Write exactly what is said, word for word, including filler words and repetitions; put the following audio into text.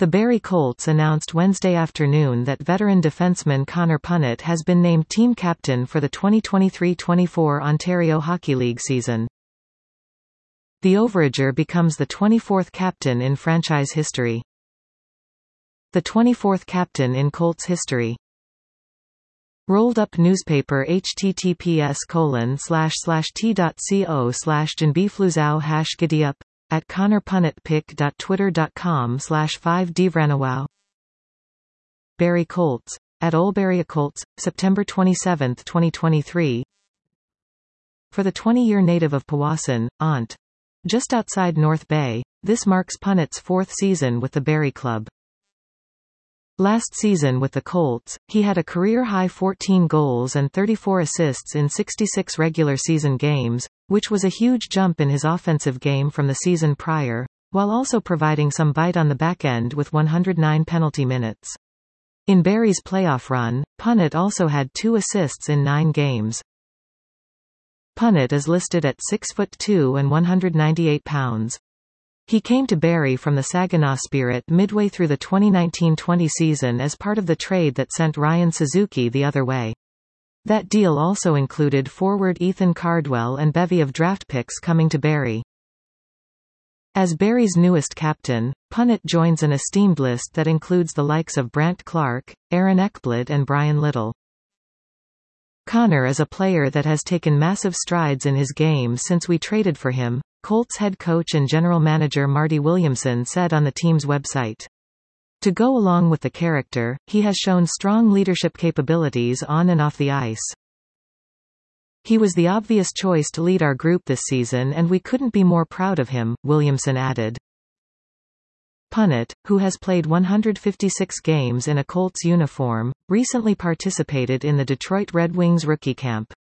The Barrie Colts announced Wednesday afternoon that veteran defenseman Connor Punnett has been named team captain for the twenty twenty-three twenty-four Ontario Hockey League season. The Overager becomes the twenty-fourth captain in franchise history. The twenty-fourth captain in Colts history. Rolled Up Newspaper https colon slash slash t.co slash janbfluzau hash giddyup at connorpunnettpic.twitter.com slash 5devranawau. Barrie Colts. At Olberria Colts, September twenty-seventh twenty twenty-three. For the twenty-year native of Powassan, Ont. Just outside North Bay, this marks Punnett's fourth season with the Barrie club. Last season with the Colts, he had a career-high fourteen goals and thirty-four assists in sixty-six regular season games, which was a huge jump in his offensive game from the season prior, while also providing some bite on the back end with one hundred nine penalty minutes. In Barrie's playoff run, Punnett also had two assists in nine games. Punnett is listed at six foot two and one hundred ninety-eight pounds. He came to Barrie from the Saginaw Spirit midway through the twenty nineteen twenty season as part of the trade that sent Ryan Suzuki the other way. That deal also included forward Ethan Cardwell and bevy of draft picks coming to Barrie. As Barrie's newest captain, Punnett joins an esteemed list that includes the likes of Brandt Clarke, Aaron Ekblad and Brian Little. Connor is a player that has taken massive strides in his game since we traded for him, Colts head coach and general manager Marty Williamson said on the team's website. To go along with the character, he has shown strong leadership capabilities on and off the ice. He was the obvious choice to lead our group this season and we couldn't be more proud of him, Williamson added. Punnett, who has played one hundred fifty-six games in a Colts uniform, recently participated in the Detroit Red Wings rookie camp.